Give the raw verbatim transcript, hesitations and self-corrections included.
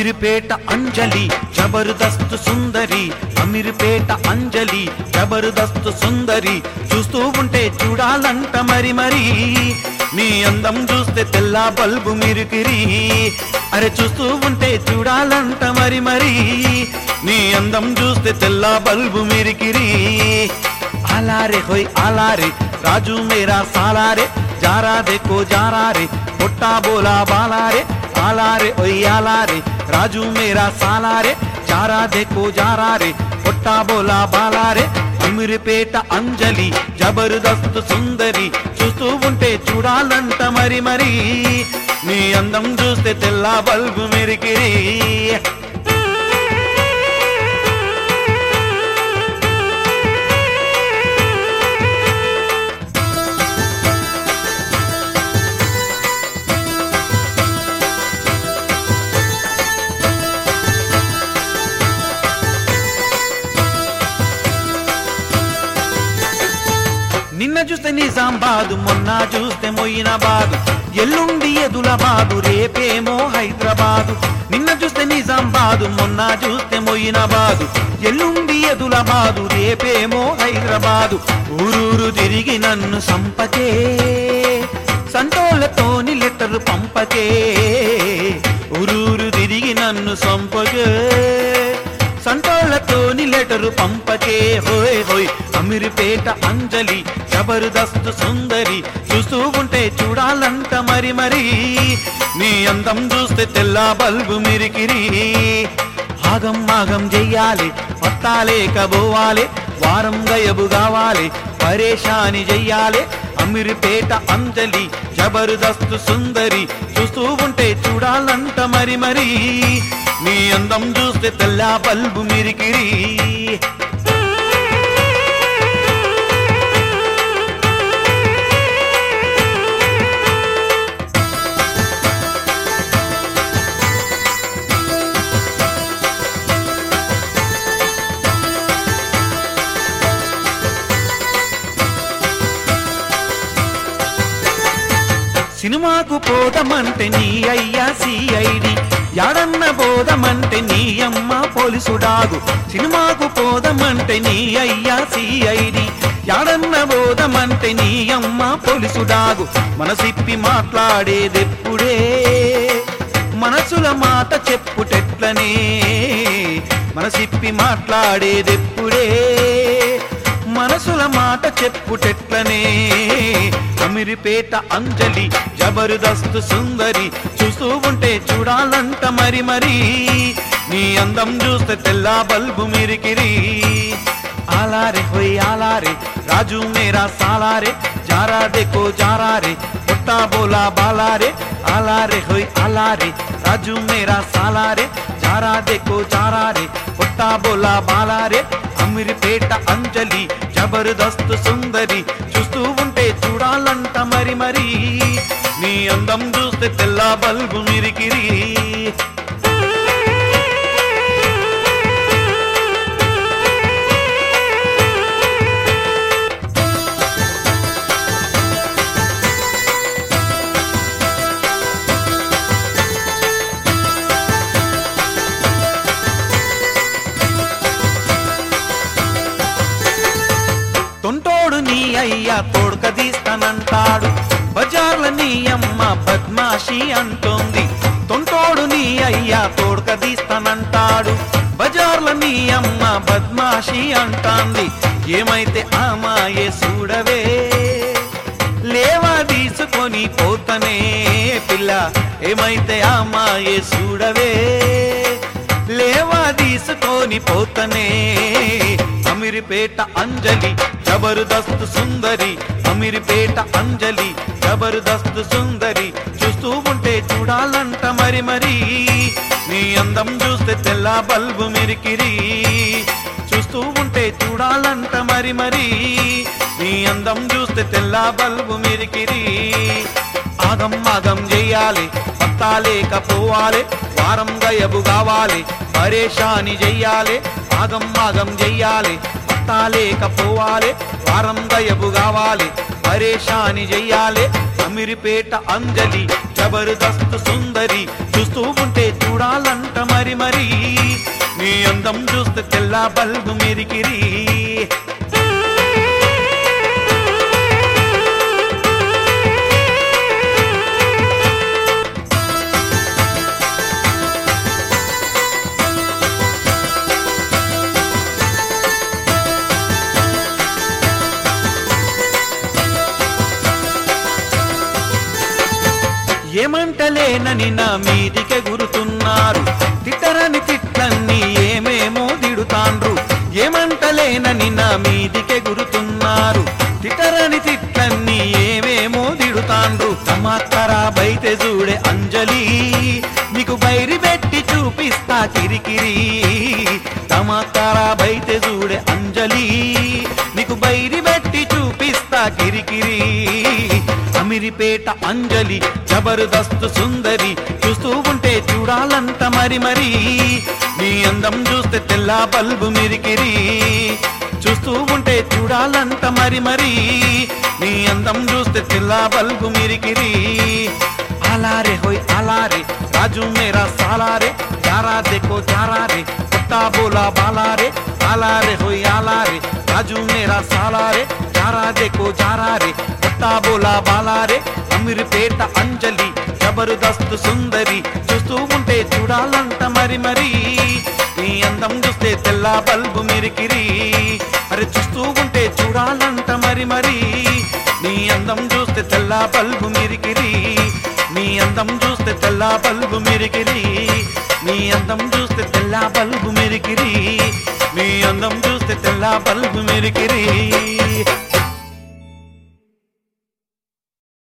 అమీర్పేట అంజలి జబర్దస్త్ సుందరి, అమీర్పేట అంజలి జబర్దస్త్ సుందరి, చూస్తూ ఉంటే చూడాలంట మరి మరి, నీ అందం చూస్తే తెల్ల బల్బు మిరికిరి, అరే చూస్తూ ఉంటే చూడాలంట మరి మరి, నీ అందం చూస్తే తెల్ల బల్బు మిరికిరి. ఆలారే హోయ్ ఆలారే రాజు మేరా సాలారే, జారా దేకో జారా రే పొట్టా బోలా బాలారే, ఆలారే ఓయ్ ఆలారే రాజు మేరా సాలారే, జారా దేకో జారా రే పొట్టా బోలా బాలారే. అమీర్పేట అంజలి జబర్దస్త్ సుందరి, చూస్తూ ఉంటే చూడాలంట మరి మరి, నీ అందం చూస్తే తెల్ల బల్బు మెరికిరి. నిన్న చూస్తే నిజామాబాదు, మొన్న చూస్తే మొయినాబాదు, ఎల్లుండి ఎదులాబాదు, రేపేమో హైదరాబాదు. నిన్న చూస్తే నిజామాబాదు, మొన్న చూస్తే మొయినాబాదు, ఎల్లుండి ఎదులాబాదు, రేపేమో హైదరాబాదు. ఊరూరు తిరిగి నన్ను సంపకే, సంటోళ్ళతోని లెటరు పంపకే, ఊరూరు తిరిగి నన్ను సంపకే, సంటోళ్ళతోని లెటరు పంపకే. హోయ్ హోయ్ అమీర్పేట అంజలి జబర్దస్త్ సుందరి, చూస్తూ ఉంటే చూడాలంట మరి మరి, నీ అందం చూస్తే తెల్ల బల్బు మిరికిరి. ఆగం ఆగం చెయ్యాలి పత్తాలేక పోవాలి, వారం గయబు కావాలి పరేషాని చెయ్యాలి. అమీర్పేట అంజలి జబర్దస్త్ సుందరి, చూస్తూ ఉంటే చూడాలంట మరి మరి, నీ అందం చూస్తే తెల్ల బల్బు మిరికిరి. సినిమాకు పోదమంటే నీ అయ్యా సిఐడి, యాడన్న పోదమంటే నీ అమ్మ పోలీసుడాగు. సినిమాకు పోదమంటే నీ అయ్యా సిఐడి, యాడన్న పోదమంటే నీ అమ్మ పోలీసుడాగు. మనసిప్పి మాట్లాడేదెప్పుడే, మనసుల మాట చెప్పుటెట్లనే, మనసిప్పి మాట్లాడేదెప్పుడే, మనసుల మాట చెప్పుటెట్లనే. అమీర్పేట అంజలి జబర్దస్త్ సుందరి, చూస్తూ ఉంటే చూడాలంట మరి మరి, నీ అందం చూస్తే తెల్ల బల్బు మిరికిరి. ఆలారే హోయ్ ఆలారే రాజు మేరా సాలారే, జారా దేకో జారా రే పొట్టా బోలా బాలారే, ఆలారే హోయ్ ఆలారే రాజు మేరా సాలారే, జారా దేకో జారా రే పొట్టా బోలా బాలారే. అమీర్పేట అంజలి జబర్దస్త్ సుందరి, చూస్తూ ఉంటే చూడాలంట మరి మరి, నీ అందం చూస్తే తెల్ల బల్బు మిరికిరి. తొంటోడు నీ అయ్యా తోడ్కదీస్తానంటాడు, బజార్ల నీ అమ్మ బద్మాషి అంటోంది. తొంటోడు నీ అయ్యా తోడ్కదీస్తానంటాడు, బజార్ల నీ అమ్మ బద్మాషి అంటాంది. ఏమైతే ఆ మాయే చూడవే, లేవా తీసుకొని పోతనే పిల్ల, ఏమైతే ఆ మాయే చూడవే, లేవా తీసుకొని పోతనే. అమీర్పేట అంజలి జబర్దస్త్ సుందరి, అమీర్పేట అంజలి జబర్దస్త్ సుందరి, చూస్తూ ఉంటే చూడాలంట మరి మరి, నీ అందం చూస్తే తెల్ల బల్బు మిరికిరి. చూస్తూ ఉంటే చూడాలంట మరి మరి, నీ అందం చూస్తే తెల్ల బల్బు మిరికిరి. ఆగం ఆగం చెయ్యాలి పత్తాలేకపోవాలి, వారం గయబు కావాలి పరేషాని చెయ్యాలి. ఆగం ఆగం చెయ్యాలి పత్తాలేకపోవాలి, వారం గయబు కావాలి పరేషాని చెయ్యాలే అమీర్పేట అంజలి జబర్దస్త్ సుందరి చూస్తూ ఉంటే చూడాలంట మరి మరి నీ అందం చూస్తే తెల్ల బల్బు మిరికిరి ఏమంటలేనని నా మీదికే గురుతున్నారు తిట్టరని తిట్లన్నీ ఏమేమో దిడుతాండ్రు ఏమంటలేనని నా మీదికే గురుతున్నారు తిట్టరని తిట్లన్నీ ఏమేమో దిడుతాండ్రు తమాత్తరా బైతే చూడే అంజలి నీకు బైరి పెట్టి చూపిస్తా కిరికిరి తమాత్తరా బైతే చూడే అంజలి నీకు బైరి పెట్టి చూపిస్తా కిరికిరి అమీర్పేట అంజలి జబర్దస్త్ సుందరి చూస్తూ ఉంటే చూడాలంట మరి మరి నీ అందం చూస్తే తెల్ల బల్బు మిరికిరి చూస్తూ ఉంటే చూడాలంట మరి మరి నీ అందం చూస్తే తెల్ల బల్బు మిరికిరి అలారే హోయ్ అలారే రాజు మేరా సాలారే జారా దేకో జారా రే పట్టా బోలా బాలారే అలారే హోయ్ అలారే రాజు మేరా సాలారే జారా దేకో జారా రే పట్టా బోలా బాలారే అమీర్పేట అంజలి జబర్దస్త్ సుందరి చూస్తూ ఉంటే చూడాలంట మరి మరి నీ అందం చూస్తే తెల్ల బల్బు మిరికిరి అరే చూస్తూ ఉంటే చూడాలంట మరి మరి నీ అందం చూస్తే తెల్ల బల్బు మిరికిరి నీ అందం చూస్తే తెల్ల బల్బు మిరికిరి నీ అందం చూస్తే తెల్ల బల్బు మిరికిరి నీ అందం చూస్తే తెల్ల బల్బు మిరికిరి